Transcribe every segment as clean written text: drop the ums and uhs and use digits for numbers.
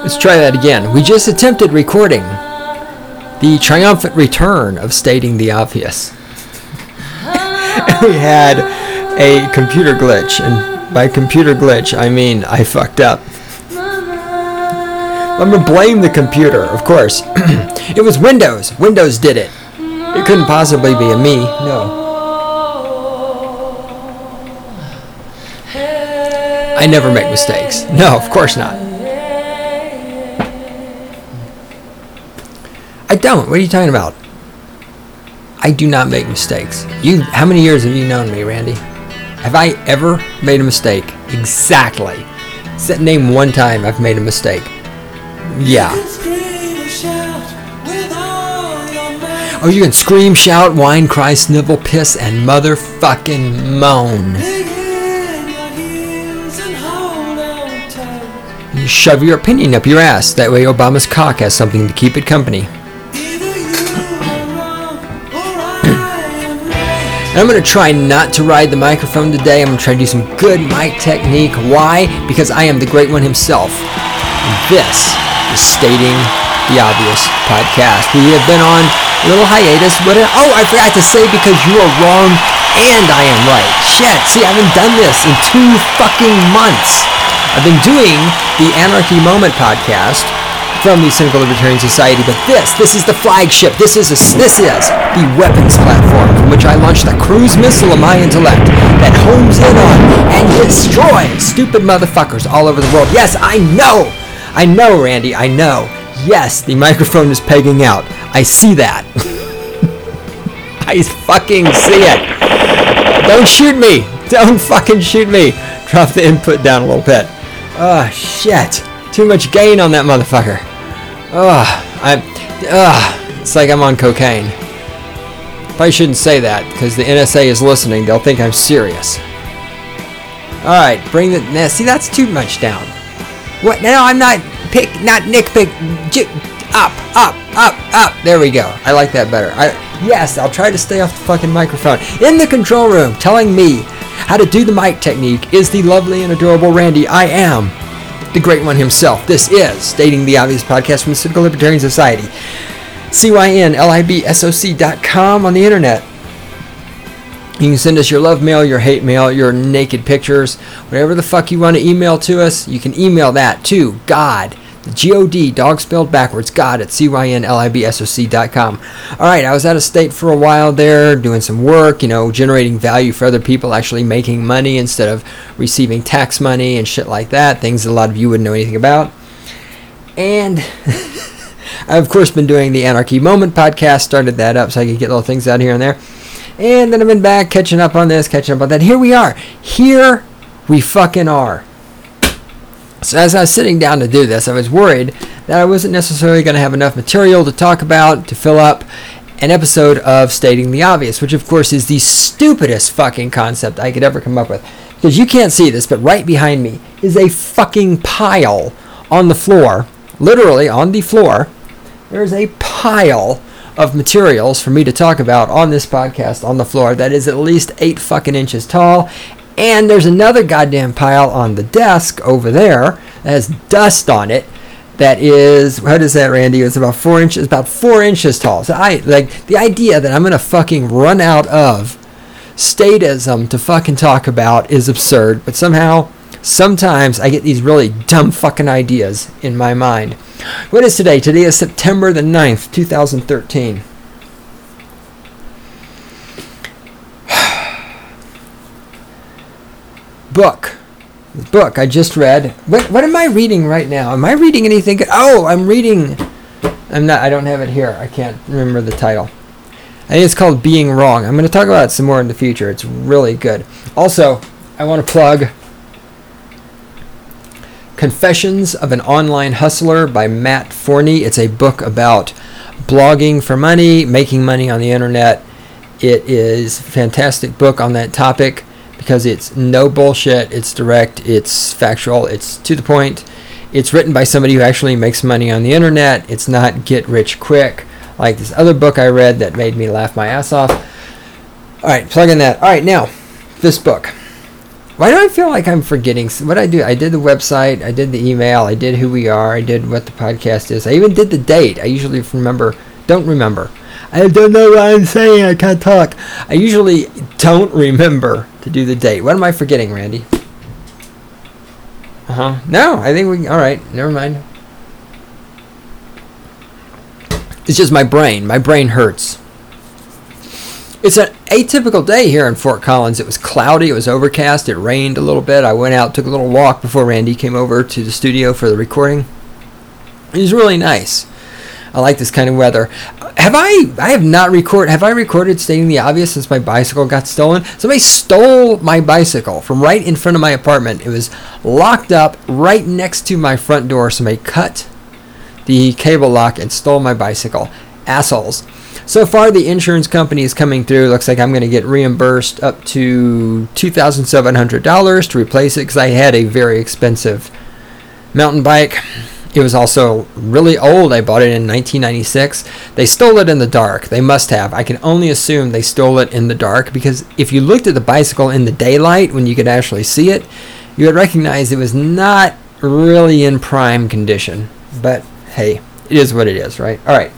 Let's try that again. We just attempted recording the triumphant return of Stating the Obvious. And we had a computer glitch, and by computer glitch, I mean I fucked up. I'm gonna blame the computer, of course. It was Windows. Windows did it. It couldn't possibly be a me. No. I never make mistakes. No, of course not. I don't. What are you talking about? I do not make mistakes. How many years have you known me, Randy? Have I ever made a mistake? Exactly. Name one time I've made a mistake. Yeah. Oh, you can scream, shout, whine, cry, snivel, piss, and motherfucking moan. You shove your opinion up your ass. That way Obama's cock has something to keep it company. And I'm going to try not to ride the microphone today. I'm going to try to do some good mic technique. Why? Because I am the great one himself. And this is Stating the Obvious podcast. We have been on a little hiatus. I forgot to say because you are wrong and I am right. Shit, see, I haven't done this in 2 fucking months. I've been doing the Anarchy Moment podcast from the Cynical Libertarian Society, but this is the flagship. This is the weapons platform from which I launched the cruise missile of my intellect that homes in on and destroys stupid motherfuckers all over the world. Yes, I know, Randy, I know. Yes, the microphone is pegging out. I see that. I fucking see it. Don't shoot me. Don't fucking shoot me. Drop the input down a little bit. Oh, shit. Too much gain on that motherfucker. It's like I'm on cocaine. Probably shouldn't say that, because the NSA is listening. They'll think I'm serious. Alright, see, that's too much down. What? No, I'm not nitpick. Up. There we go. I like that better. Yes, I'll try to stay off the fucking microphone. In the control room, telling me how to do the mic technique is the lovely and adorable Randy. I am the great one himself. This is Stating the Obvious podcast from the Cynical Libertarian Society. CYNLIBSOC.com on the internet. You can send us your love mail, your hate mail, your naked pictures, whatever the fuck you want to email to us. You can email that to God, G-O-D, dog spelled backwards, God at CYNLIBSOC.com. Alright, I was out of state for a while there, doing some work, generating value for other people, actually making money instead of receiving tax money and shit like that, things that a lot of you wouldn't know anything about. And I've, of course, been doing the Anarchy Moment podcast, started that up so I could get little things out here and there. And then I've been back, catching up on this, catching up on that. Here we are. Here we fucking are. So as I was sitting down to do this, I was worried that I wasn't necessarily going to have enough material to talk about to fill up an episode of Stating the Obvious, which of course is the stupidest fucking concept I could ever come up with. Because you can't see this, but right behind me is a fucking pile on the floor, literally on the floor. There's a pile of materials for me to talk about on this podcast on the floor that is at least 8 fucking inches tall. And there's another goddamn pile on the desk over there that has dust on it that is, what is that, Randy? It's about 4 inches tall. So the idea that I'm going to fucking run out of statism to fucking talk about is absurd. But sometimes I get these really dumb fucking ideas in my mind. What is today? Today is September the 9th, 2013. Book I just read. What am I reading right now? Am I reading anything good? Oh, I don't have it here. I can't remember the title. I think it's called Being Wrong. I'm going to talk about it some more in the future. It's really good. Also, I want to plug Confessions of an Online Hustler by Matt Forney. It's a book about blogging for money, making money on the internet. It is a fantastic book on that topic because it's no bullshit, it's direct, it's factual, it's to the point. It's written by somebody who actually makes money on the internet. It's not get rich quick like this other book I read that made me laugh my ass off. Alright, plug in that. Alright, now, this book. Why do I feel like I'm forgetting what I do? I did the website, I did the email, I did who we are, I did what the podcast is. I even did the date. I usually don't remember. I don't know what I'm saying. I can't talk. I usually don't remember to do the date. What am I forgetting, Randy? No, I think all right, never mind. It's just my brain. My brain hurts. It's an atypical day here in Fort Collins. It was cloudy. It was overcast. It rained a little bit. I went out, took a little walk before Randy came over to the studio for the recording. It was really nice. I like this kind of weather. Have I recorded stating the obvious since my bicycle got stolen? Somebody stole my bicycle from right in front of my apartment. It was locked up right next to my front door. Somebody cut the cable lock and stole my bicycle. Assholes. So far, the insurance company is coming through. Looks like I'm going to get reimbursed up to $2,700 to replace it because I had a very expensive mountain bike. It was also really old. I bought it in 1996. They stole it in the dark. They must have. I can only assume they stole it in the dark because if you looked at the bicycle in the daylight when you could actually see it, you would recognize it was not really in prime condition. But hey, it is what it is, right? All right.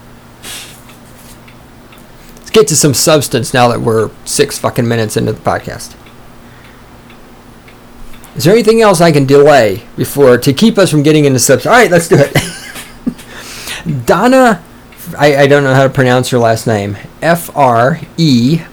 Let's get to some substance now that we're 6 fucking minutes into the podcast. Is there anything else I can delay to keep us from getting into substance? All right, let's do it. Donna, I don't know how to pronounce her last name. Freitas.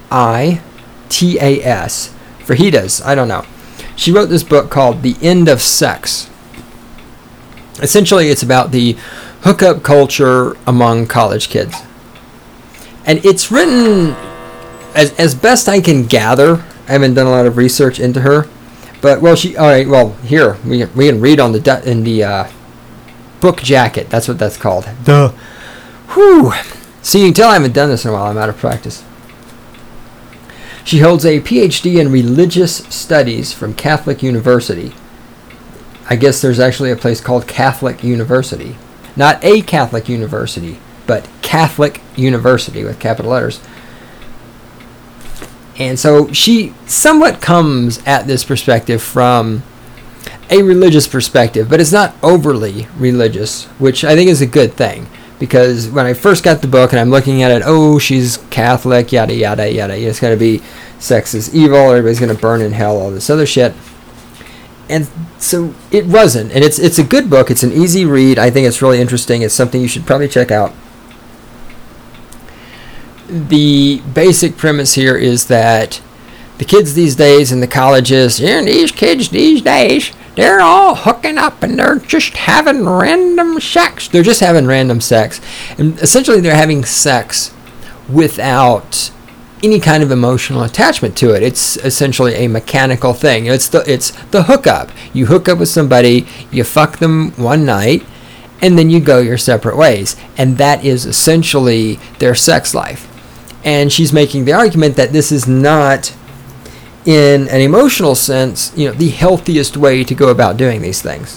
Fajitas, I don't know. She wrote this book called The End of Sex. Essentially, it's about the hookup culture among college kids. And it's written, as best I can gather, I haven't done a lot of research into her, but, here, we can read in the book jacket. That's what that's called. Whew. See, you can tell I haven't done this in a while. I'm out of practice. She holds a PhD in religious studies from Catholic University. I guess there's actually a place called Catholic University. Not a Catholic university, but Catholic University with capital letters. And so she somewhat comes at this perspective from a religious perspective, but it's not overly religious, which I think is a good thing. Because when I first got the book and I'm looking at it, oh, she's Catholic, yada, yada, yada. It's going to be sex is evil, everybody's going to burn in hell, all this other shit. And so it wasn't. And it's a good book. It's an easy read. I think it's really interesting. It's something you should probably check out. The basic premise here is that the kids these days in the colleges, these kids these days, they're all hooking up and they're just having random sex. They're just having random sex. And essentially they're having sex without any kind of emotional attachment to it. It's essentially a mechanical thing. It's the hookup. You hook up with somebody, you fuck them one night, and then you go your separate ways. And that is essentially their sex life. And she's making the argument that this is not, in an emotional sense, the healthiest way to go about doing these things.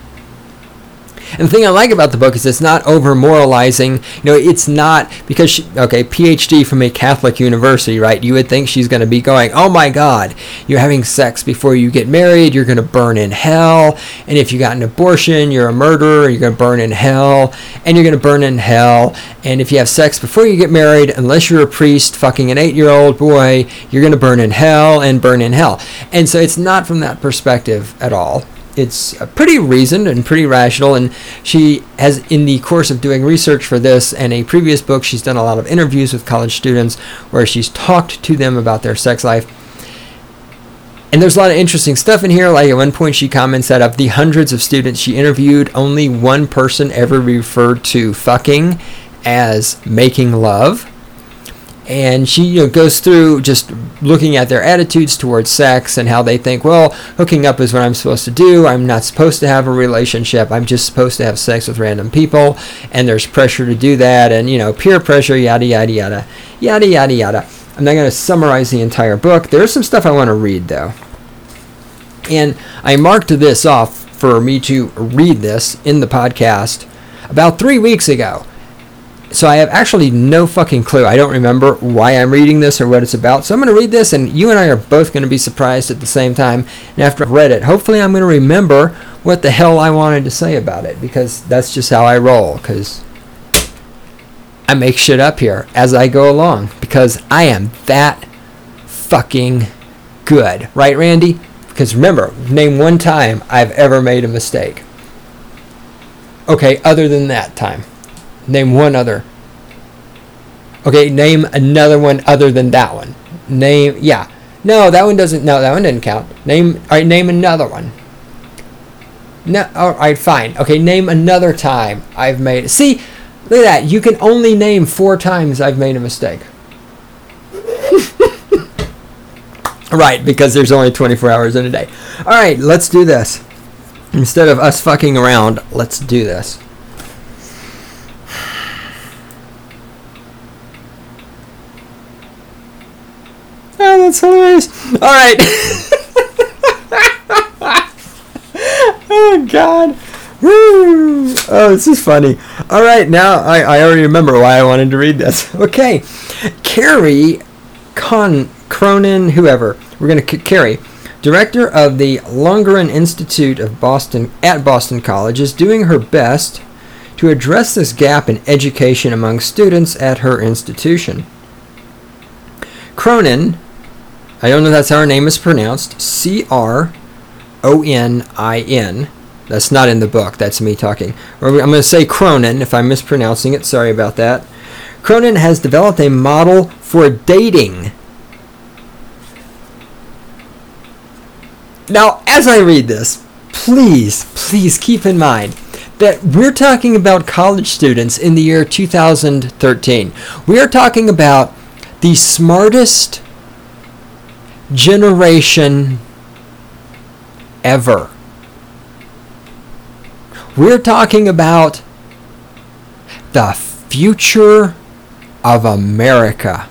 And the thing I like about the book is it's not over-moralizing. It's not, because PhD from a Catholic university, right? You would think she's going to be going, oh my God, you're having sex before you get married, you're going to burn in hell. And if you got an abortion, you're a murderer, you're going to burn in hell. And you're going to burn in hell. And if you have sex before you get married, unless you're a priest fucking an 8-year-old boy, you're going to burn in hell and burn in hell. And so it's not from that perspective at all. It's pretty reasoned and pretty rational, and she has, in the course of doing research for this and a previous book, she's done a lot of interviews with college students where she's talked to them about their sex life. And there's a lot of interesting stuff in here. Like at one point she comments that of the hundreds of students she interviewed, only one person ever referred to fucking as making love. And she goes through just looking at their attitudes towards sex and how they think, well, hooking up is what I'm supposed to do. I'm not supposed to have a relationship. I'm just supposed to have sex with random people. And there's pressure to do that. And, peer pressure, yada, yada, yada, yada, yada, yada. I'm not going to summarize the entire book. There's some stuff I want to read, though. And I marked this off for me to read this in the podcast about 3 weeks ago. So I have actually no fucking clue. I don't remember why I'm reading this or what it's about. So I'm going to read this, and you and I are both going to be surprised at the same time. And after I've read it, hopefully I'm going to remember what the hell I wanted to say about it, because that's just how I roll, because I make shit up here as I go along, because I am that fucking good. Right, Randy? Because remember, name one time I've ever made a mistake. Okay, other than that time. Name one other. Okay, name another one other than that one. Yeah. No, that one didn't count. Name another one. No, alright, fine. Okay, name another time I've made. See, look at that. You can only name 4 times I've made a mistake. Right, because there's only 24 hours in a day. Alright, let's do this. Instead of us fucking around, let's do this. Oh, that's hilarious. All right. Oh, God. Woo. Oh, this is funny. All right, now I already remember why I wanted to read this. Okay. Carrie Cronin, whoever. We're going to Carrie, director of the Lungren Institute of Boston at Boston College, is doing her best to address this gap in education among students at her institution. Cronin, I don't know if that's how her name is pronounced, Cronin. That's not in the book, that's me talking. I'm going to say Cronin if I'm mispronouncing it, sorry about that. Cronin has developed a model for dating. Now, as I read this, please keep in mind that we're talking about college students in the year 2013. We are talking about the smartest generation ever. We're talking about the future of America.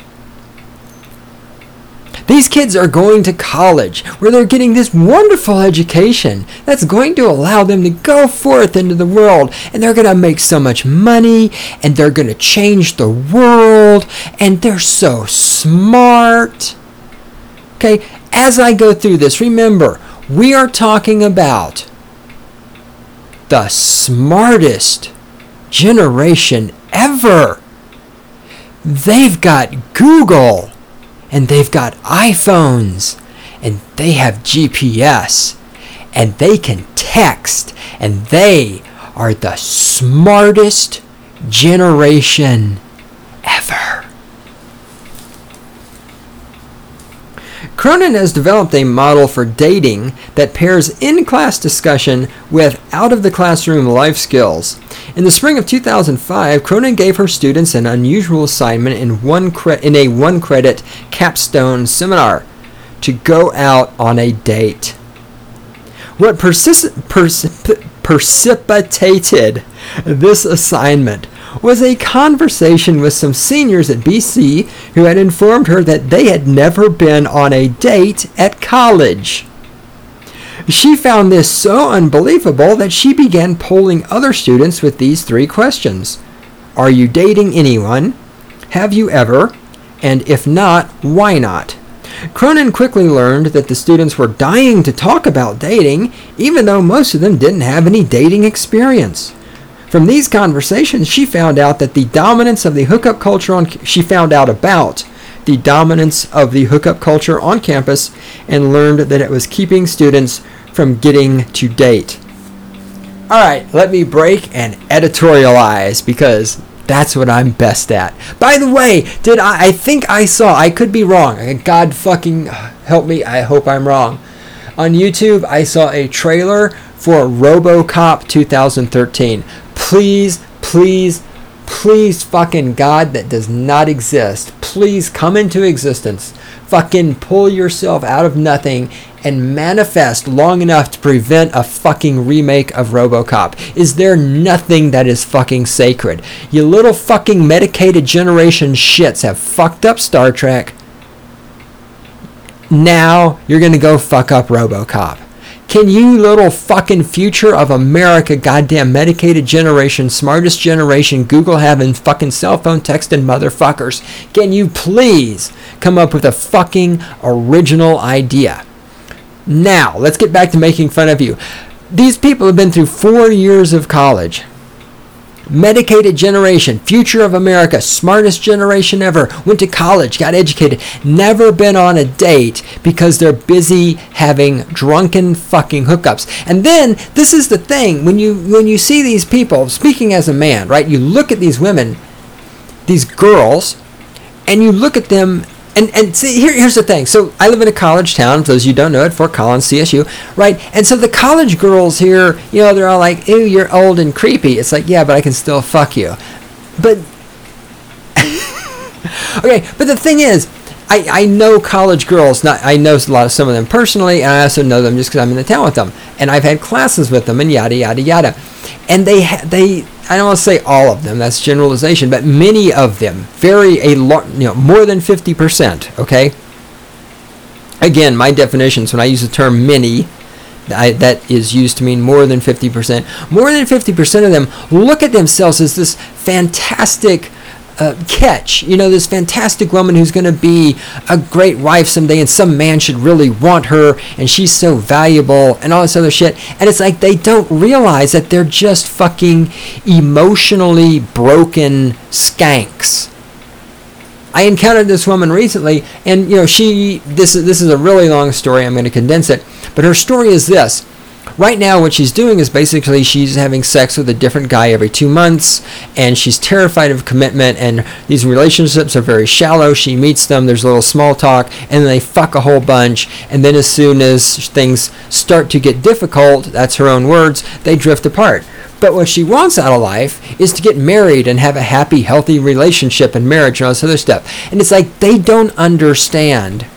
These kids are going to college where they're getting this wonderful education that's going to allow them to go forth into the world, and they're going to make so much money, and they're going to change the world, and they're so smart. Okay, as I go through this, remember, we are talking about the smartest generation ever. They've got Google, and they've got iPhones, and they have GPS, and they can text, and they are the smartest generation ever. Cronin has developed a model for dating that pairs in-class discussion with out-of-the-classroom life skills. In the spring of 2005, Cronin gave her students an unusual assignment in a one-credit capstone seminar to go out on a date. What precipitated this assignment was a conversation with some seniors at BC who had informed her that they had never been on a date at college. She found this so unbelievable that she began polling other students with these 3 questions. Are you dating anyone? Have you ever? And if not, why not? Cronin quickly learned that the students were dying to talk about dating, even though most of them didn't have any dating experience. From these conversations, she found out that the dominance of the hookup culture about the dominance of the hookup culture on campus, and learned that it was keeping students from getting to date. Alright, let me break and editorialize, because that's what I'm best at. By the way, I think I saw, I could be wrong. God fucking help me, I hope I'm wrong. On YouTube, I saw a trailer for RoboCop 2013. Please fucking God, that does not exist. Please come into existence. Fucking pull yourself out of nothing and manifest long enough to prevent a fucking remake of RoboCop. Is there nothing that is fucking sacred? You little fucking medicated generation shits have fucked up Star Trek. Now you're gonna go fuck up RoboCop. Can you little fucking future of America, goddamn medicated generation, smartest generation, Google having fucking cell phone texting motherfuckers, can you please come up with a fucking original idea? Now, let's get back to making fun of you. These people have been through 4 years of college. Medicated generation, future of America, smartest generation ever, went to college, got educated, never been on a date because they're busy having drunken fucking hookups. And then, this is the thing, when you see these people, speaking as a man, right, you look at these women, these girls, and you look at them, and see, here's the thing. So I live in a college town, for those of you who don't know it, Fort Collins, CSU, right? And so the college girls here, you know, they're all like, ew, you're old and creepy. It's like, yeah, but I can still fuck you. But, okay, but the thing is, I know college girls, I know a lot of some of them personally, and I also know them just because I'm in the town with them. And I've had classes with them, and yada, yada, yada. And they I don't want to say all of them, that's generalization, but many of them, more than 50%, okay? Again, my definitions, when I use the term many, that is used to mean more than 50%. More than 50% of them look at themselves as this fantastic catch, you know, this fantastic woman who's going to be a great wife someday, and some man should really want her, and she's so valuable, and all this other shit. And it's like they don't realize that they're just fucking emotionally broken skanks. I encountered this woman recently, and you know, this is a really long story. I'm going to condense it, but her story is this. Right now, what she's doing is basically she's having sex with a different guy every 2 months, and she's terrified of commitment, and these relationships are very shallow. She meets them, there's a little small talk, and then they fuck a whole bunch, and then as soon as things start to get difficult, that's her own words, they drift apart. But what she wants out of life is to get married and have a happy, healthy relationship and marriage and all this other stuff. And it's like they don't understand.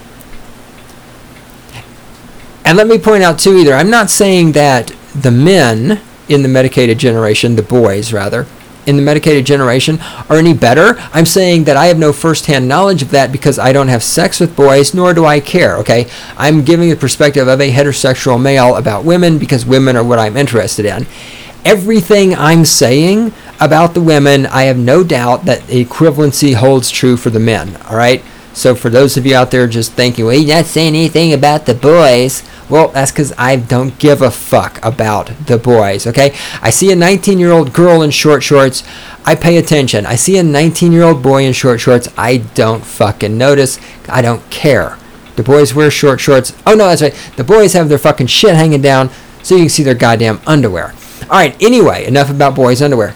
And let me point out, too, either, I'm not saying that the men in the medicated generation, the boys, rather, in the medicated generation are any better. I'm saying that I have no first-hand knowledge of that because I don't have sex with boys, nor do I care, okay? I'm giving the perspective of a heterosexual male about women because women are what I'm interested in. Everything I'm saying about the women, I have no doubt that equivalency holds true for the men, all right? So for those of you out there just thinking, well, you're not saying anything about the boys, well, that's because I don't give a fuck about the boys, okay? I see a 19-year-old girl in short shorts, I pay attention. I see a 19-year-old boy in short shorts, I don't fucking notice. I don't care. The boys wear short shorts. Oh, no, that's right. The boys have their fucking shit hanging down so you can see their goddamn underwear. All right, anyway, enough about boys' underwear.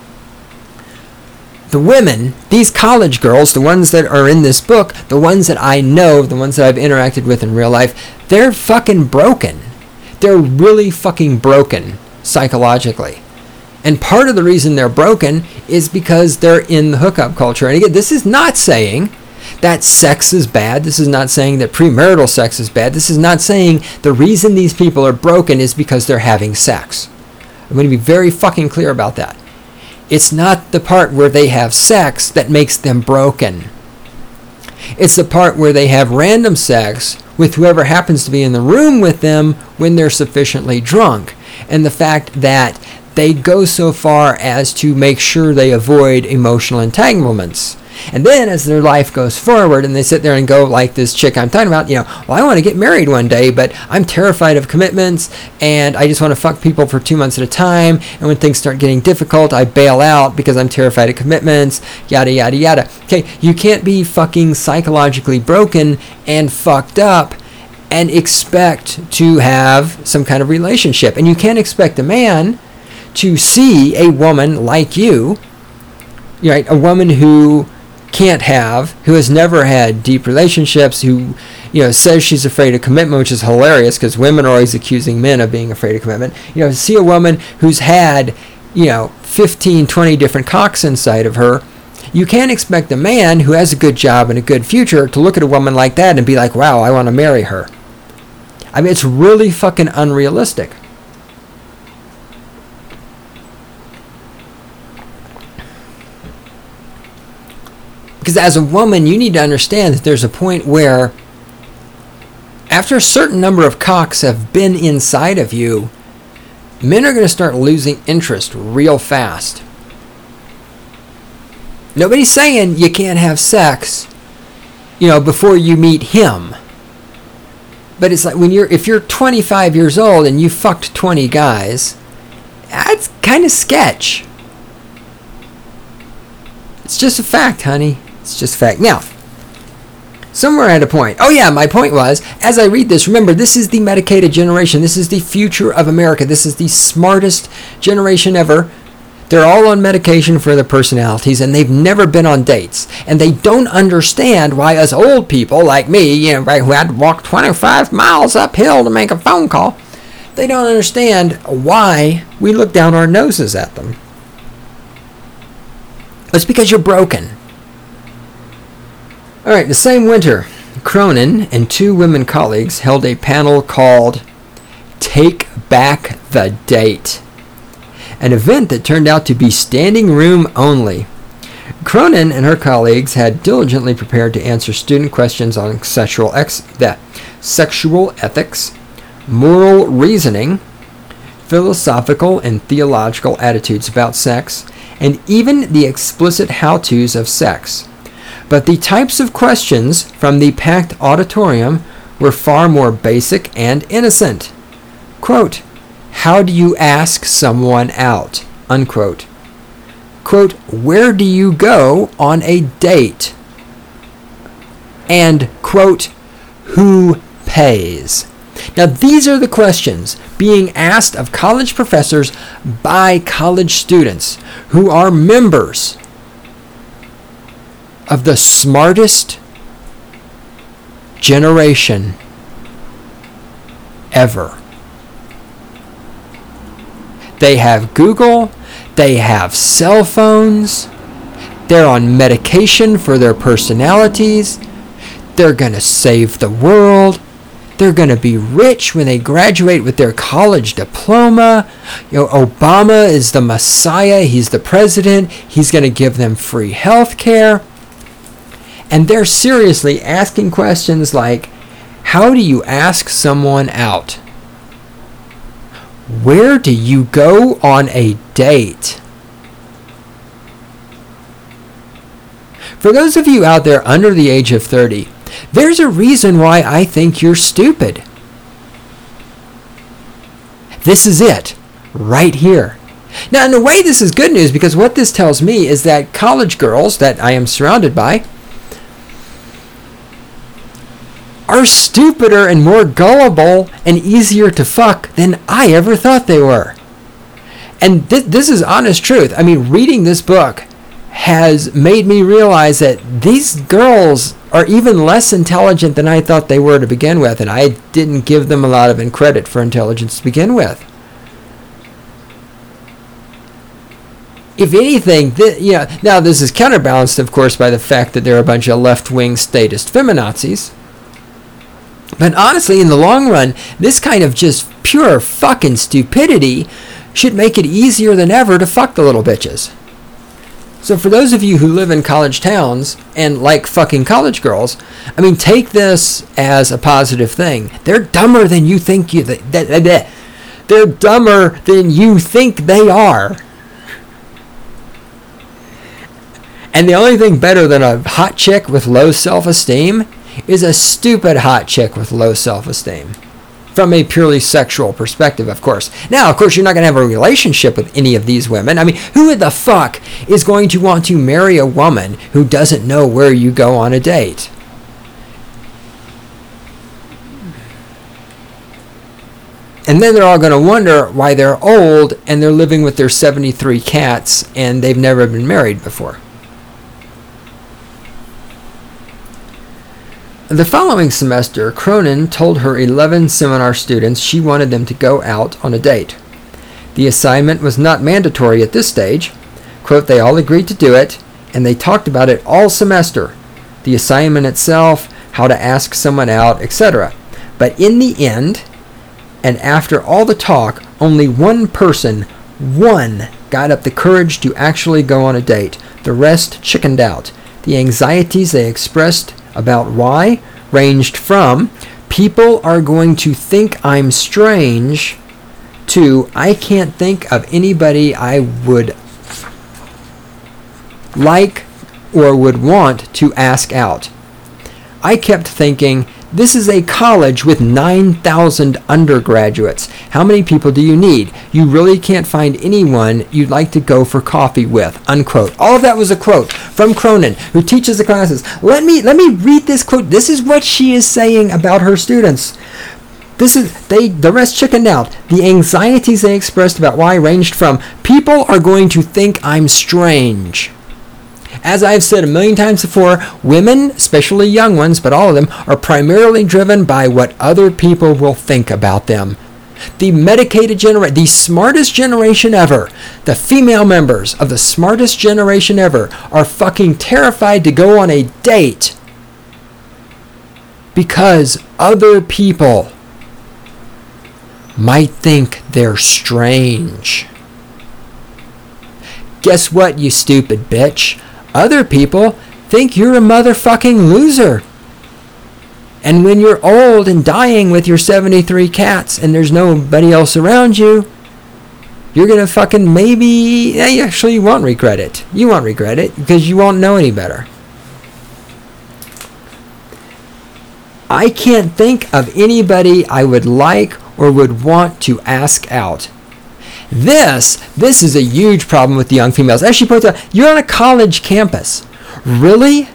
The women, these college girls, the ones that are in this book, the ones that I know, the ones that I've interacted with in real life, they're fucking broken. They're really fucking broken psychologically. And part of the reason they're broken is because they're in the hookup culture. And again, this is not saying that sex is bad. This is not saying that premarital sex is bad. This is not saying the reason these people are broken is because they're having sex. I'm going to be very fucking clear about that. It's not the part where they have sex that makes them broken. It's the part where they have random sex with whoever happens to be in the room with them when they're sufficiently drunk. And the fact that they go so far as to make sure they avoid emotional entanglements. And then as their life goes forward and they sit there and go like this chick I'm talking about, well, I want to get married one day, but I'm terrified of commitments and I just want to fuck people for 2 months at a time. And when things start getting difficult, I bail out because I'm terrified of commitments, yada, yada, yada. Okay, you can't be fucking psychologically broken and fucked up and expect to have some kind of relationship. And you can't expect a man to see a woman like you, right? A woman who who has never had deep relationships, who, says she's afraid of commitment, which is hilarious because women are always accusing men of being afraid of commitment. See a woman who's had, 15, 20 different cocks inside of her. You can't expect a man who has a good job and a good future to look at a woman like that and be like, wow, I want to marry her. I mean, it's really fucking unrealistic. Because as a woman, you need to understand that there's a point where after a certain number of cocks have been inside of you, men are going to start losing interest real fast. Nobody's saying you can't have sex, before you meet him. But it's like if you're 25 years old and you fucked 20 guys, that's kind of sketch. It's just a fact, honey. It's just a fact. Now, somewhere at a point. Oh yeah, my point was, as I read this, remember, this is the medicated generation. This is the future of America. This is the smartest generation ever. They're all on medication for their personalities, and they've never been on dates. And they don't understand why us old people like me, who had to walk 25 miles uphill to make a phone call, they don't understand why we look down our noses at them. It's because you're broken. All right, the same winter, Cronin and two women colleagues held a panel called Take Back the Date, an event that turned out to be standing room only. Cronin and her colleagues had diligently prepared to answer student questions on sexual ethics, moral reasoning, philosophical and theological attitudes about sex, and even the explicit how-tos of sex. But the types of questions from the packed auditorium were far more basic and innocent. Quote, how do you ask someone out? Unquote. Quote, where do you go on a date? And, quote, who pays? Now, these are the questions being asked of college professors by college students who are members of the smartest generation ever. They have Google, they have cell phones, they're on medication for their personalities, they're going to save the world, they're going to be rich when they graduate with their college diploma. Obama is the Messiah, he's the president, he's going to give them free health care. And they're seriously asking questions like, how do you ask someone out? Where do you go on a date? For those of you out there under the age of 30, there's a reason why I think you're stupid. This is it, right here. Now, in a way, this is good news, because what this tells me is that college girls that I am surrounded by are stupider and more gullible and easier to fuck than I ever thought they were. And this is honest truth. I mean, reading this book has made me realize that these girls are even less intelligent than I thought they were to begin with, and I didn't give them a lot of credit for intelligence to begin with. If anything, now this is counterbalanced, of course, by the fact that they're a bunch of left-wing statist feminazis. But honestly, in the long run, this kind of just pure fucking stupidity should make it easier than ever to fuck the little bitches. So for those of you who live in college towns and like fucking college girls, I mean, take this as a positive thing. They're dumber than you think they're dumber than you think they are. And the only thing better than a hot chick with low self-esteem is a stupid hot chick with low self-esteem. From a purely sexual perspective, of course. Now, of course, you're not going to have a relationship with any of these women. I mean, who the fuck is going to want to marry a woman who doesn't know where you go on a date? And then they're all going to wonder why they're old and they're living with their 73 cats and they've never been married before. The following semester, Cronin told her 11 seminar students she wanted them to go out on a date. The assignment was not mandatory at this stage. Quote, they all agreed to do it, and they talked about it all semester. The assignment itself, how to ask someone out, etc. But in the end, and after all the talk, only one person, got up the courage to actually go on a date. The rest chickened out. The anxieties they expressed about why ranged from people are going to think I'm strange, to I can't think of anybody I would like or would want to ask out. I kept thinking, this is a college with 9,000 undergraduates. How many people do you need? You really can't find anyone you'd like to go for coffee with, unquote. All of that was a quote from Cronin, who teaches the classes. Let me read this quote. This is what she is saying about her students. The rest chickened out. The anxieties they expressed about why ranged from, people are going to think I'm strange. As I've said a million times before, women, especially young ones, but all of them, are primarily driven by what other people will think about them. The medicated generation, the smartest generation ever, the female members of the smartest generation ever are fucking terrified to go on a date because other people might think they're strange. Guess what, you stupid bitch? Other people think you're a motherfucking loser. And when you're old and dying with your 73 cats and there's nobody else around you, you're going to fucking you won't regret it. You won't regret it because you won't know any better. I can't think of anybody I would like or would want to ask out. This is a huge problem with the young females. As she points out, you're on a college campus. Really?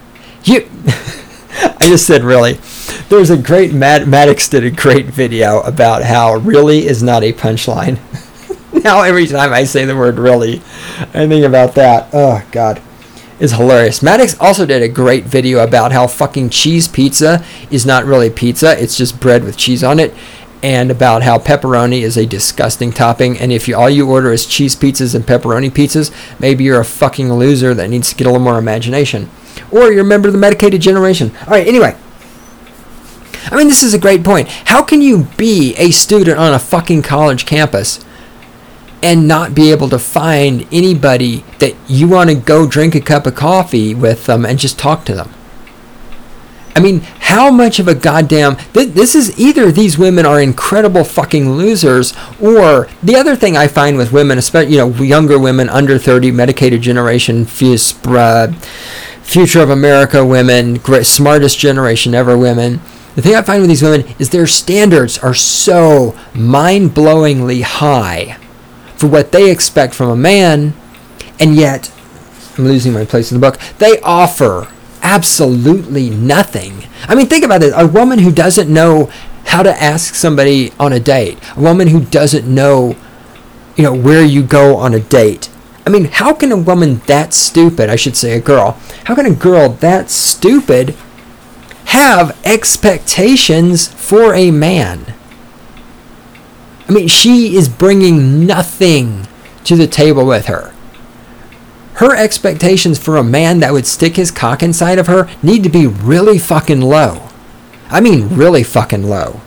I just said really. There's a great, Maddox did a great video about how really is not a punchline. Now every time I say the word really, I think about that. Oh, God. It's hilarious. Maddox also did a great video about how fucking cheese pizza is not really pizza. It's just bread with cheese on it. And about how pepperoni is a disgusting topping, and if all you order is cheese pizzas and pepperoni pizzas, maybe you're a fucking loser that needs to get a little more imagination. Or you're a member of the medicated generation. Alright, anyway. I mean, this is a great point. How can you be a student on a fucking college campus and not be able to find anybody that you want to go drink a cup of coffee with them and just talk to them? I mean, how much of a goddamn... This is either these women are incredible fucking losers, or the other thing I find with women, especially, younger women, under 30, medicated generation, future of America women, smartest generation ever women. The thing I find with these women is their standards are so mind-blowingly high for what they expect from a man, and yet, I'm losing my place in the book, they offer absolutely nothing. I mean, think about this. A woman who doesn't know how to ask somebody on a date. A woman who doesn't know, where you go on a date. I mean, how can a woman that stupid, I should say a girl, how can a girl that stupid have expectations for a man? I mean, she is bringing nothing to the table with her. Her expectations for a man that would stick his cock inside of her need to be really fucking low. I mean, really fucking low.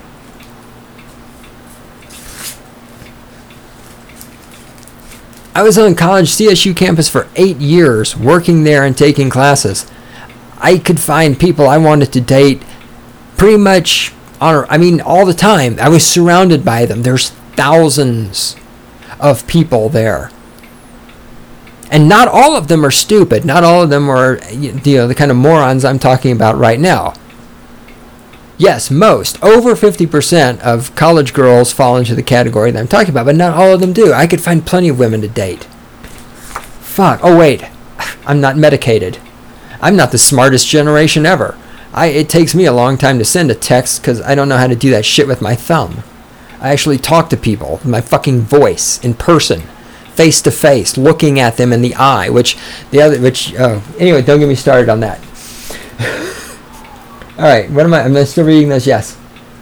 I was on college CSU campus for 8 years, working there and taking classes. I could find people I wanted to date pretty much all the time. I was surrounded by them. There's thousands of people there. And not all of them are stupid. Not all of them are, the kind of morons I'm talking about right now. Yes, most, over 50% of college girls fall into the category that I'm talking about, but not all of them do. I could find plenty of women to date. Fuck. Oh, wait. I'm not medicated. I'm not the smartest generation ever. It takes me a long time to send a text because I don't know how to do that shit with my thumb. I actually talk to people with my fucking voice in person. Face to face, looking at them in the eye, anyway, don't get me started on that. Alright, I'm still reading this, yes.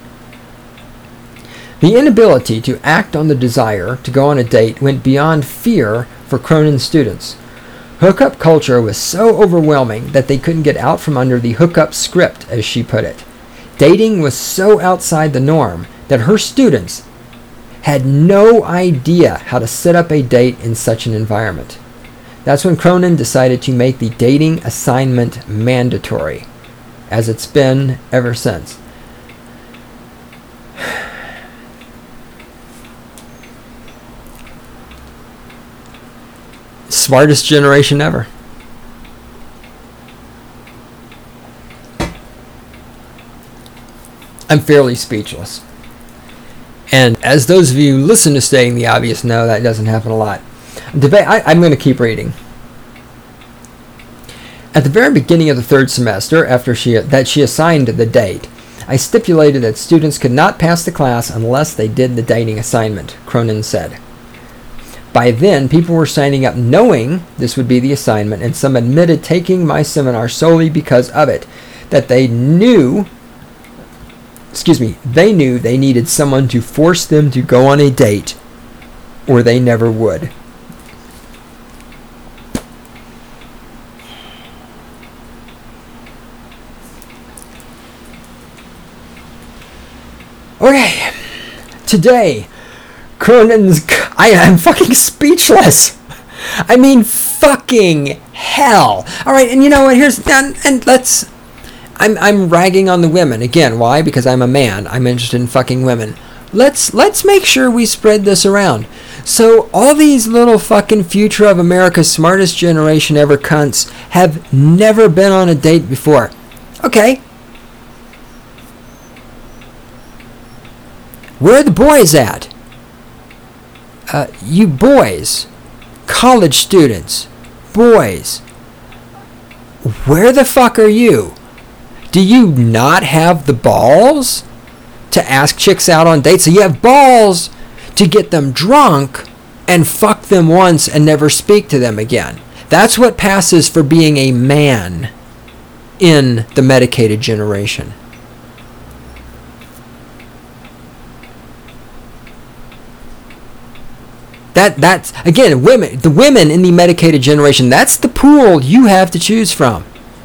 The inability to act on the desire to go on a date went beyond fear for Cronin's students. Hookup culture was so overwhelming that they couldn't get out from under the hookup script, as she put it. Dating was so outside the norm that her students had no idea how to set up a date in such an environment. That's when Cronin decided to make the dating assignment mandatory, as it's been ever since. Smartest generation ever. I'm fairly speechless. And as those of you who listen to Stating the Obvious know, that doesn't happen a lot. I'm going to keep reading. At the very beginning of the third semester, after she assigned the date, I stipulated that students could not pass the class unless they did the dating assignment, Cronin said. By then, people were signing up knowing this would be the assignment, and some admitted taking my seminar solely because of it, that they knew they needed someone to force them to go on a date, or they never would. Okay, today, I am fucking speechless. I mean, fucking hell. All right, and you know what? I'm ragging on the women again. Why? Because I'm a man. I'm interested in fucking women. Let's make sure we spread this around. So all these little fucking future of America's smartest generation ever cunts have never been on a date before. Okay. Where are the boys at? You boys, college students, boys, where the fuck are you? Do you not have the balls to ask chicks out on dates? So you have balls to get them drunk and fuck them once and never speak to them again. That's what passes for being a man in the medicated generation. That's again, the women in the medicated generation, that's the pool you have to choose from.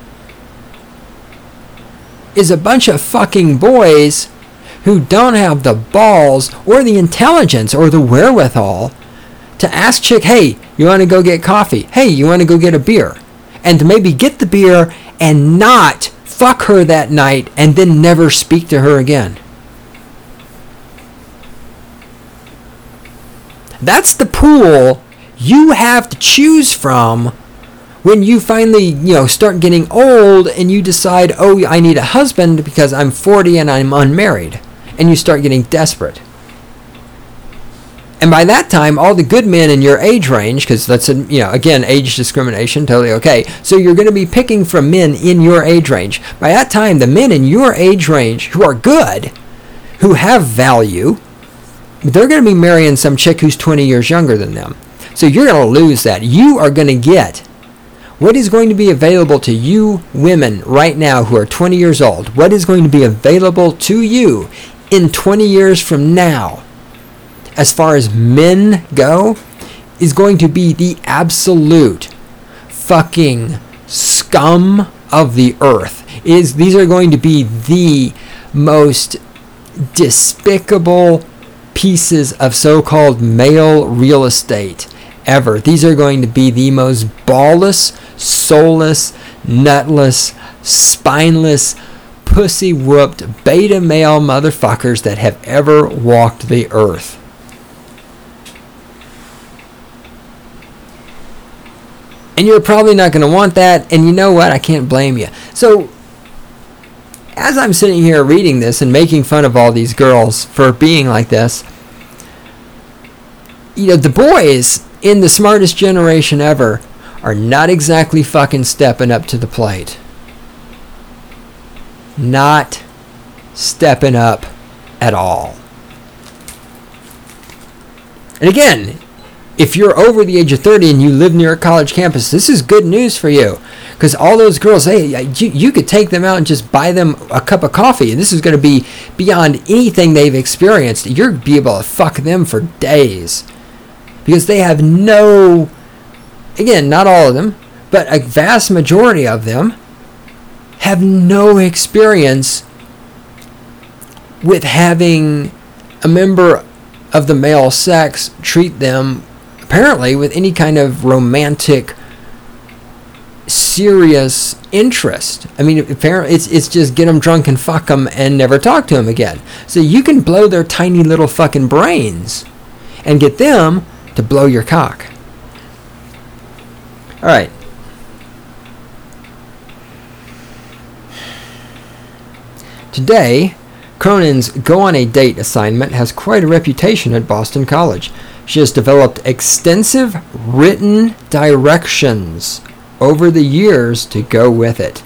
Is a bunch of fucking boys who don't have the balls or the intelligence or the wherewithal to ask chick, hey, you want to go get coffee? Hey, you want to go get a beer? And to maybe get the beer and not fuck her that night and then never speak to her again. That's the pool you have to choose from when you finally, start getting old and you decide, oh, I need a husband because I'm 40 and I'm unmarried. And you start getting desperate. And by that time, all the good men in your age range, because that's, again, age discrimination, totally okay. So you're going to be picking from men in your age range. By that time, the men in your age range who are good, who have value, they're going to be marrying some chick who's 20 years younger than them. So you're going to lose that. You are going to get what is going to be available to you women right now who are 20 years old. What is going to be available to you in 20 years from now, as far as men go, is going to be the absolute fucking scum of the earth. These are going to be the most despicable pieces of so-called male real estate ever. These are going to be the most ballless, soulless, nutless, spineless, pussy-whooped beta male motherfuckers that have ever walked the earth. And you're probably not going to want that, and you know what? I can't blame you. So, as I'm sitting here reading this and making fun of all these girls for being like this, the boys in the smartest generation ever are not exactly fucking stepping up to the plate. Not stepping up at all. And again, if you're over the age of 30 and you live near a college campus, this is good news for you. Because all those girls, hey, you could take them out and just buy them a cup of coffee. And this is going to be beyond anything they've experienced. You're going to be able to fuck them for days. Because they have no, again, not all of them, but a vast majority of them have no experience with having a member of the male sex treat them, apparently, with any kind of romantic, serious interest. I mean, apparently it's just get them drunk and fuck them and never talk to them again. So you can blow their tiny little fucking brains and get them to blow your cock. All right. Today, Cronin's Go on a Date assignment has quite a reputation at Boston College. She has developed extensive written directions over the years to go with it.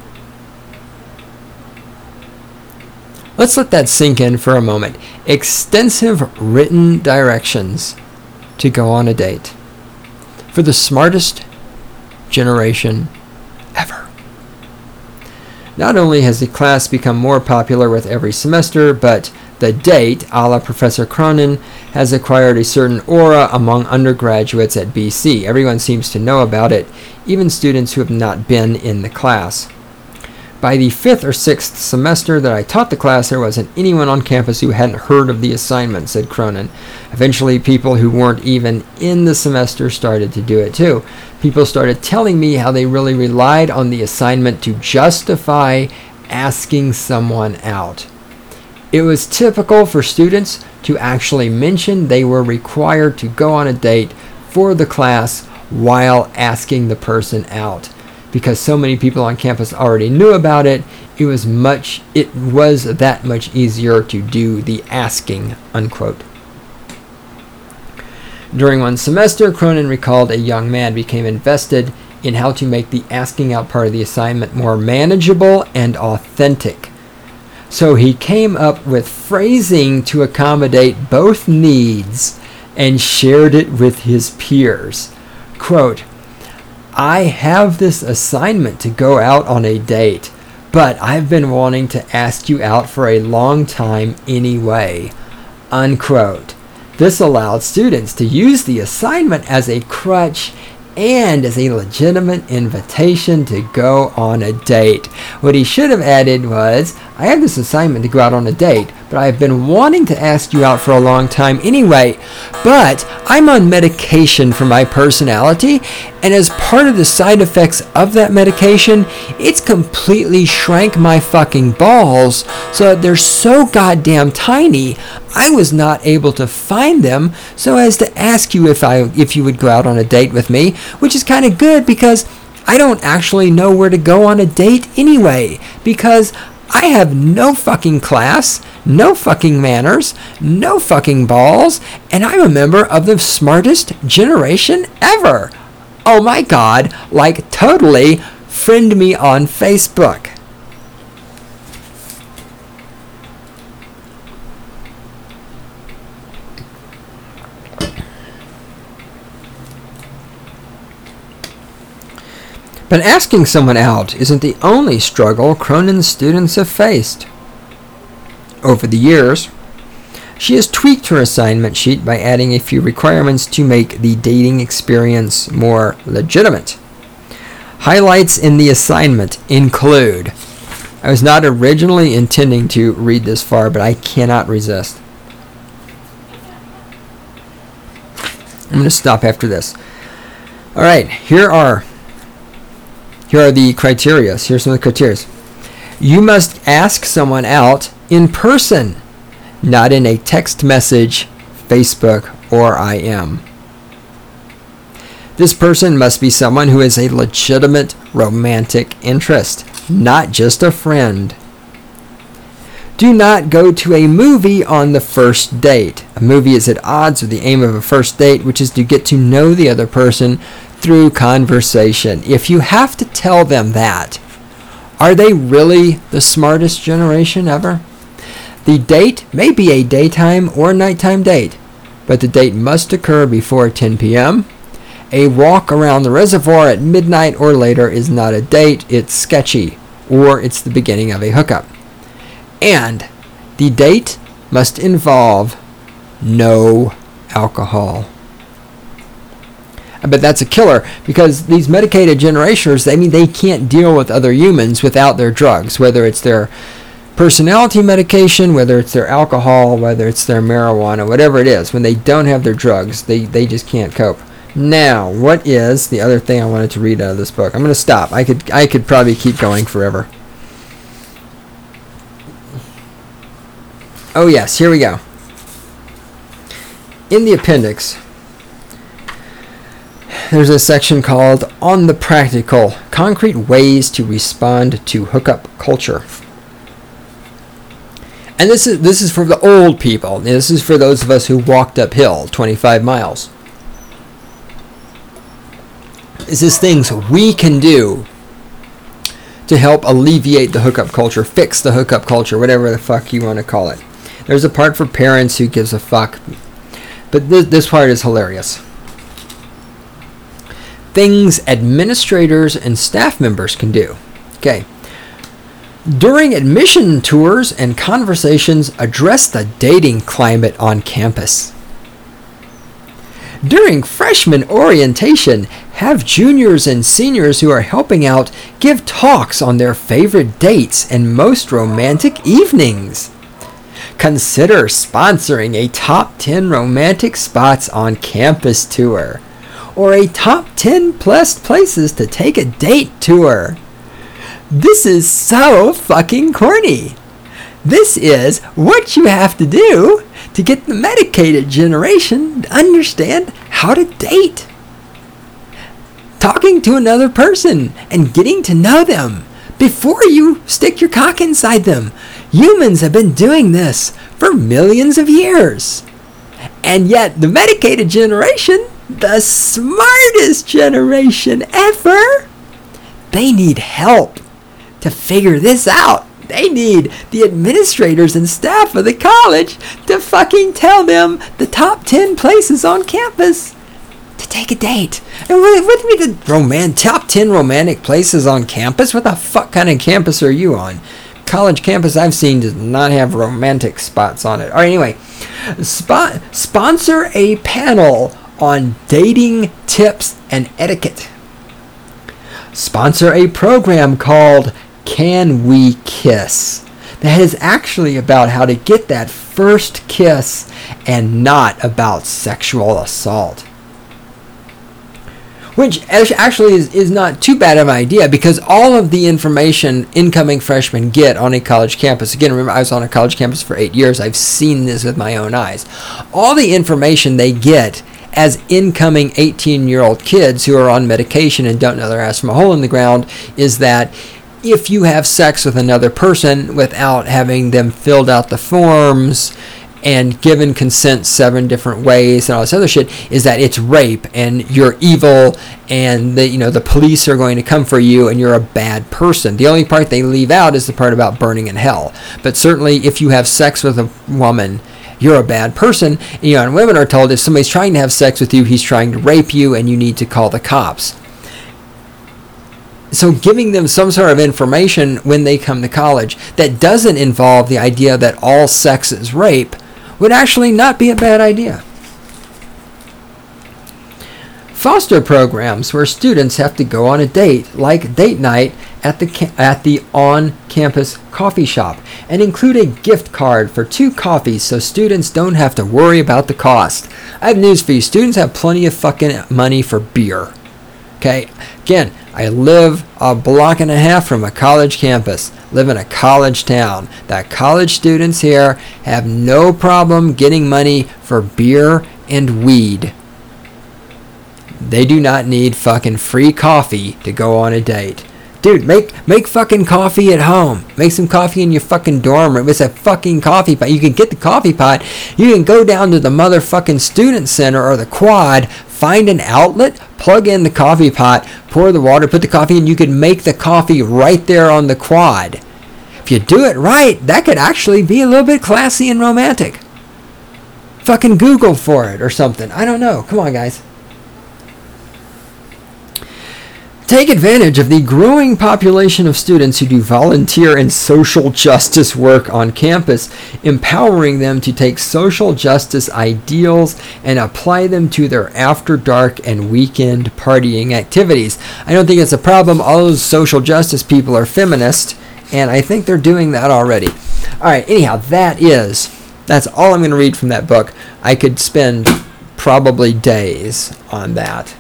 Let's let that sink in for a moment. Extensive written directions to go on a date for the smartest generation ever. Not only has the class become more popular with every semester, but the date, a la Professor Cronin, has acquired a certain aura among undergraduates at BC. Everyone seems to know about it, even students who have not been in the class. By the 5th or 6th semester that I taught the class, there wasn't anyone on campus who hadn't heard of the assignment, said Cronin. Eventually, people who weren't even in the semester started to do it too. People started telling me how they really relied on the assignment to justify asking someone out. It was typical for students to actually mention they were required to go on a date for the class while asking the person out. Because so many people on campus already knew about it, it was that much easier to do the asking, unquote. During one semester, Cronin recalled a young man became invested in how to make the asking out part of the assignment more manageable and authentic. So he came up with phrasing to accommodate both needs and shared it with his peers. Quote, I have this assignment to go out on a date, but I've been wanting to ask you out for a long time anyway. Unquote. This allowed students to use the assignment as a crutch and as a legitimate invitation to go on a date. What he should have added was, I have this assignment to go out on a date, but I've been wanting to ask you out for a long time anyway, but I'm on medication for my personality, and as part of the side effects of that medication, it's completely shrank my fucking balls so that they're so goddamn tiny, I was not able to find them so as to ask you if you would go out on a date with me, which is kind of good because I don't actually know where to go on a date anyway, because I have no fucking class, no fucking manners, no fucking balls, and I'm a member of the smartest generation ever. Oh my God, like totally friend me on Facebook. But asking someone out isn't the only struggle Cronin's students have faced. Over the years, she has tweaked her assignment sheet by adding a few requirements to make the dating experience more legitimate. Highlights in the assignment include, I was not originally intending to read this far, but I cannot resist. I'm going to stop after this. All right, here are the criteria. Here's some of the criteria. You must ask someone out in person, not in a text message, Facebook, or IM. This person must be someone who is a legitimate romantic interest, not just a friend. Do not go to a movie on the first date. A movie is at odds with the aim of a first date, which is to get to know the other person through conversation. If you have to tell them that, are they really the smartest generation ever? The date may be a daytime or nighttime date, but the date must occur before 10 p.m. A walk around the reservoir at midnight or later is not a date, it's sketchy, or it's the beginning of a hookup. And the date must involve no alcohol. But that's a killer, because these medicated generationers, they can't deal with other humans without their drugs, whether it's their personality medication, whether it's their alcohol, whether it's their marijuana, whatever it is. When they don't have their drugs, they just can't cope. Now, what is the other thing I wanted to read out of this book? I'm going to stop. I could probably keep going forever. Oh yes, here we go. In the appendix, there's a section called On the Practical, Concrete Ways to Respond to Hookup Culture. And this is for the old people. This is for those of us who walked uphill 25 miles. This is things we can do to help alleviate the hookup culture, fix the hookup culture, whatever the fuck you want to call it. There's a part for parents who gives a fuck. But this part is hilarious. Things administrators and staff members can do. Okay. During admission tours and conversations, address the dating climate on campus. During freshman orientation, have juniors and seniors who are helping out give talks on their favorite dates and most romantic evenings. Consider sponsoring a top 10 romantic spots on campus tour, or a top 10 plus places to take a date tour. This is so fucking corny. This is what you have to do to get the medicated generation to understand how to date. Talking to another person and getting to know them before you stick your cock inside them. Humans have been doing this for millions of years. And yet the medicated generation, the smartest generation ever, they need help to figure this out. They need the administrators and staff of the college to fucking tell them the top 10 places on campus to take a date. And what would be the top 10 romantic places on campus? What the fuck kind of campus are you on? College campus I've seen does not have romantic spots on it. All right, anyway, sponsor a panel on dating tips and etiquette. Sponsor a program called Can We Kiss? That is actually about how to get that first kiss and not about sexual assault. Which actually is not too bad of an idea, because all of the information incoming freshmen get on a college campus, again, remember I was on a college campus for 8 years, I've seen this with my own eyes. All the information they get as incoming 18-year-old kids who are on medication and don't know their ass from a hole in the ground is that if you have sex with another person without having them filled out the forms and given consent 7 different ways and all this other shit, is that it's rape and you're evil and the police are going to come for you and you're a bad person. The only part they leave out is the part about burning in hell. But certainly if you have sex with a woman, you're a bad person. And women are told if somebody's trying to have sex with you, he's trying to rape you and you need to call the cops. So giving them some sort of information when they come to college that doesn't involve the idea that all sex is rape would actually not be a bad idea. Foster programs where students have to go on a date, like date night at the on-campus coffee shop, and include a gift card for 2 coffees so students don't have to worry about the cost. I have news for you. Students have plenty of fucking money for beer. Okay? Again, I live a block and a half from a college campus, live in a college town. The college students here have no problem getting money for beer and weed. They do not need fucking free coffee to go on a date. Dude, make fucking coffee at home. Make some coffee in your fucking dorm room. It's a fucking coffee pot. You can get the coffee pot. You can go down to the motherfucking student center or the quad, find an outlet, plug in the coffee pot, pour the water, put the coffee in. You can make the coffee right there on the quad. If you do it right, that could actually be a little bit classy and romantic. Fucking Google for it or something. I don't know. Come on, guys. Take advantage of the growing population of students who do volunteer and social justice work on campus, empowering them to take social justice ideals and apply them to their after dark and weekend partying activities. I don't think it's a problem. All those social justice people are feminist, and I think they're doing that already. All right, anyhow, that's all I'm going to read from that book. I could spend probably days on that.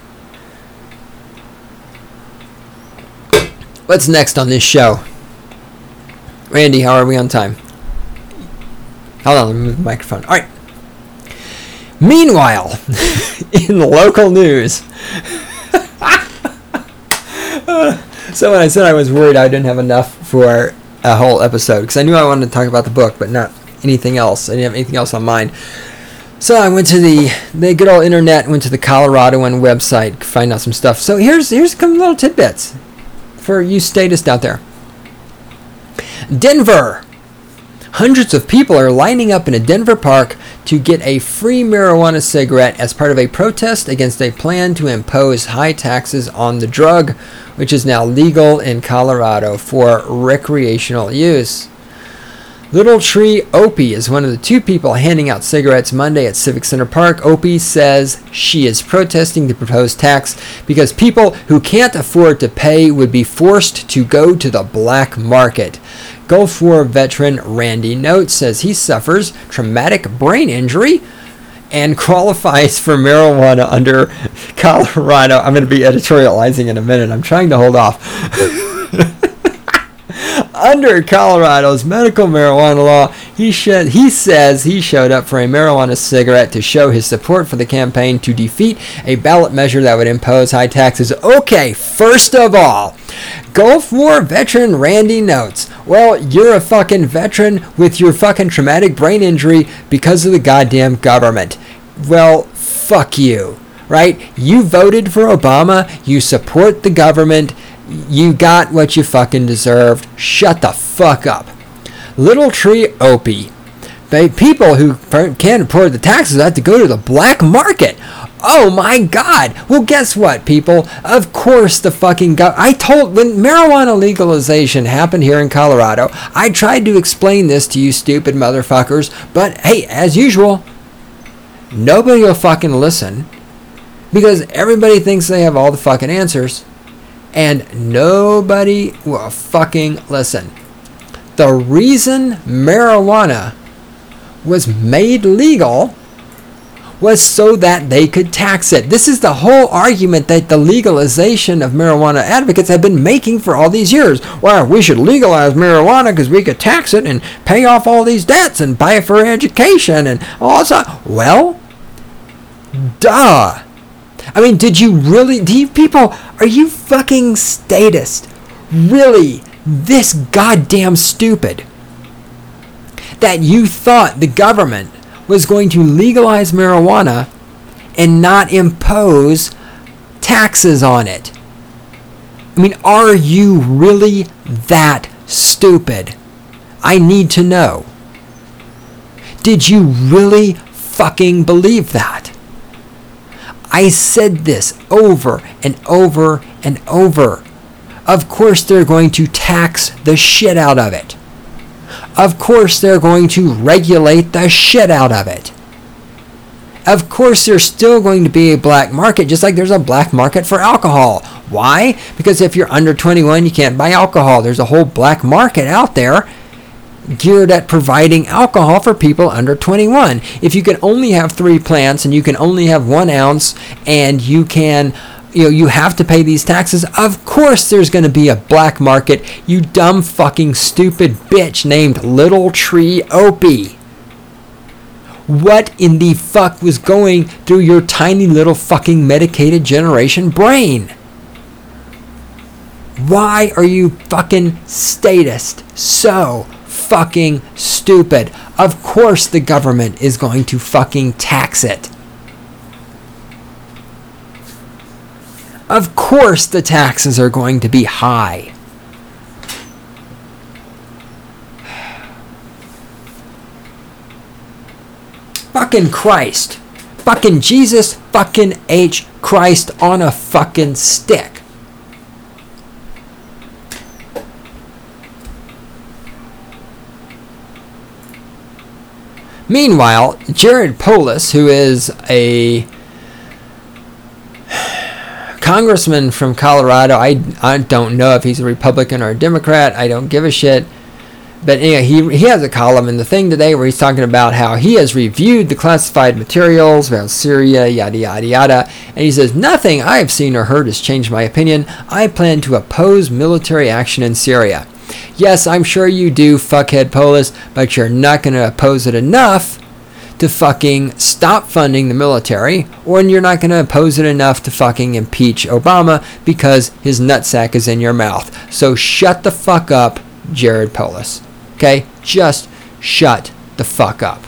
What's next on this show? Randy, how are we on time? Hold on, let me move the microphone. All right. Meanwhile, in the local news. So when I said I was worried I didn't have enough for a whole episode, because I knew I wanted to talk about the book, but not anything else. I didn't have anything else on mind. So I went to the good old internet, went to the Coloradoan website, to find out some stuff. So here's a couple little tidbits for you statists out there. Denver. Hundreds of people are lining up in a Denver park to get a free marijuana cigarette as part of a protest against a plan to impose high taxes on the drug, which is now legal in Colorado for recreational use. Little Tree Opie is one of the two people handing out cigarettes Monday at Civic Center Park. Opie says she is protesting the proposed tax because people who can't afford to pay would be forced to go to the black market. Gulf War veteran Randy Notes says he suffers traumatic brain injury and qualifies for marijuana under Colorado. I'm going to be editorializing in a minute. I'm trying to hold off. Under Colorado's medical marijuana law, he says he showed up for a marijuana cigarette to show his support for the campaign to defeat a ballot measure that would impose high taxes. Okay, first of all, Gulf War veteran Randy Notes. Well, you're a fucking veteran with your fucking traumatic brain injury because of the goddamn government. Well, fuck you, right? You voted for Obama. You support the government. You got what you fucking deserved. Shut the fuck up. Little Tree Opie. People who can't afford the taxes have to go to the black market. Oh my God. Well, guess what, people? Of course the fucking when marijuana legalization happened here in Colorado, I tried to explain this to you stupid motherfuckers, but hey, as usual, nobody will fucking listen because everybody thinks they have all the fucking answers. And nobody will fucking listen. The reason marijuana was made legal was so that they could tax it. This is the whole argument that the legalization of marijuana advocates have been making for all these years. Well, we should legalize marijuana because we could tax it and pay off all these debts and pay for education and all that. Well, duh. I mean, are you fucking statist? Really this goddamn stupid that you thought the government was going to legalize marijuana and not impose taxes on it? I mean, are you really that stupid? I need to know. Did you really fucking believe that? I said this over and over and over. Of course they're going to tax the shit out of it. Of course they're going to regulate the shit out of it. Of course there's still going to be a black market, just like there's a black market for alcohol. Why? Because if you're under 21, you can't buy alcohol. There's a whole black market out there geared at providing alcohol for people under 21. If you can only have 3 plants and you can only have 1 ounce and you have to pay these taxes, of course there's going to be a black market, you dumb fucking stupid bitch named Little Tree Opie. What in the fuck was going through your tiny little fucking medicated generation brain? Why are you fucking statist so fucking stupid? Of course the government is going to fucking tax it. Of course the taxes are going to be high. Fucking Christ. Fucking Jesus fucking H. Christ on a fucking stick. Meanwhile, Jared Polis, who is a congressman from Colorado, I don't know if he's a Republican or a Democrat, I don't give a shit, But anyway, he has a column in the thing today where he's talking about how he has reviewed the classified materials around Syria, yada, yada, yada. And he says, nothing I have seen or heard has changed my opinion. I plan to oppose military action in Syria. Yes, I'm sure you do, fuckhead Polis, but you're not going to oppose it enough to fucking stop funding the military, or you're not going to oppose it enough to fucking impeach Obama because his nutsack is in your mouth. So shut the fuck up, Jared Polis. Okay? Just shut the fuck up.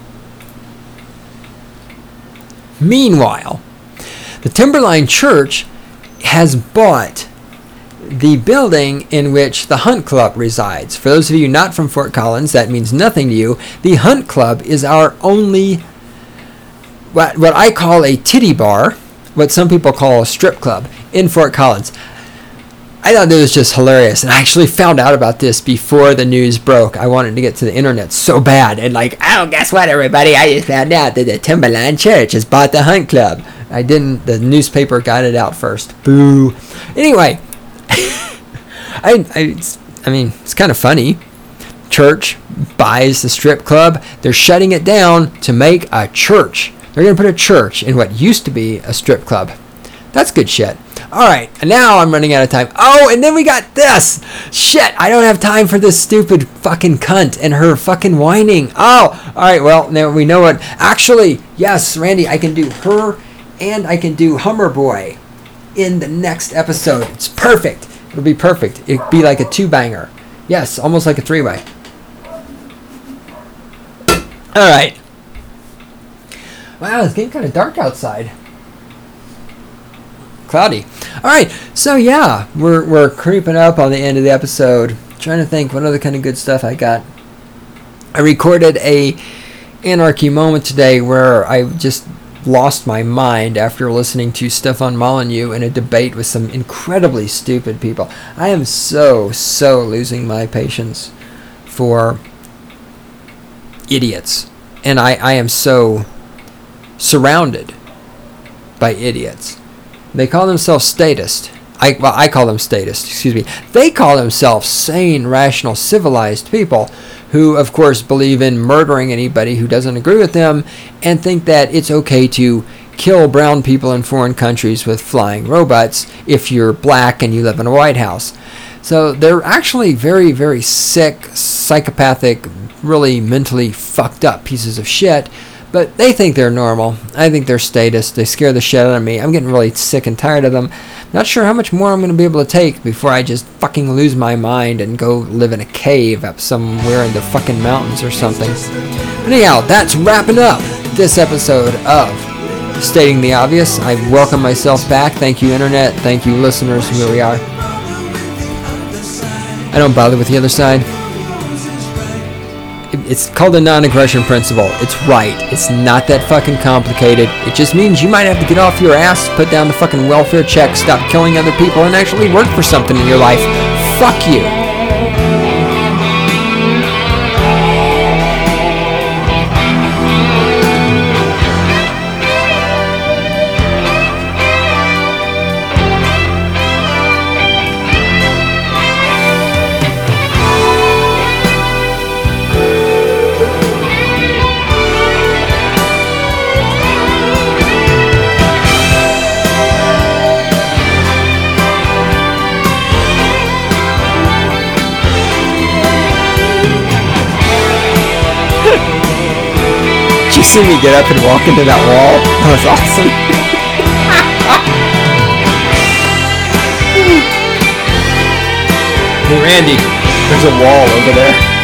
Meanwhile, the Timberline Church has bought the building in which the Hunt Club resides. For those of you not from Fort Collins, that means nothing to you. The Hunt Club is our only, what I call a titty bar, what some people call a strip club in Fort Collins. I thought this was just hilarious, and I actually found out about this before the news broke. I wanted to get to the internet so bad, and guess what, everybody? I just found out that the Timberline Church has bought the Hunt Club. I didn't. The newspaper got it out first. Boo. Anyway, I mean, it's kind of funny. Church buys the strip club. They're shutting it down to make a church. They're going to put a church in what used to be a strip club. That's good shit. All right, and now I'm running out of time. Oh, and then we got this. Shit, I don't have time for this stupid fucking cunt and her fucking whining. Oh, all right, well, now we know what. Actually, yes, Randy, I can do her and I can do Hummer Boy in the next episode. It's perfect. It'll be perfect. It'd be like a two-banger. Yes, almost like a three-way. All right. Wow, it's getting kind of dark outside. Cloudy. All right, so yeah, we're creeping up on the end of the episode. Trying to think what other kind of good stuff I got. I recorded a Anarchy moment today where I just lost my mind after listening to Stefan Molyneux in a debate with some incredibly stupid people. I am so losing my patience for idiots, and I am so surrounded by idiots. They call themselves statists. I call them statists, excuse me. They call themselves sane, rational, civilized people who, of course, believe in murdering anybody who doesn't agree with them and think that it's okay to kill brown people in foreign countries with flying robots if you're black and you live in a White House. So they're actually very, very sick, psychopathic, really mentally fucked up pieces of shit. But they think they're normal. I think they're statists. They scare the shit out of me. I'm getting really sick and tired of them. Not sure how much more I'm going to be able to take before I just fucking lose my mind and go live in a cave up somewhere in the fucking mountains or something. But anyhow, that's wrapping up this episode of Stating the Obvious. I welcome myself back. Thank you, Internet. Thank you, listeners. Here we are. I don't bother with the other side. It's called the non-aggression principle. It's right. It's not that fucking complicated. It just means you might have to get off your ass, put down the fucking welfare check, stop killing other people, and actually work for something in your life. Fuck you. Did you see me get up and walk into that wall? That was awesome. Hey Randy, there's a wall over there.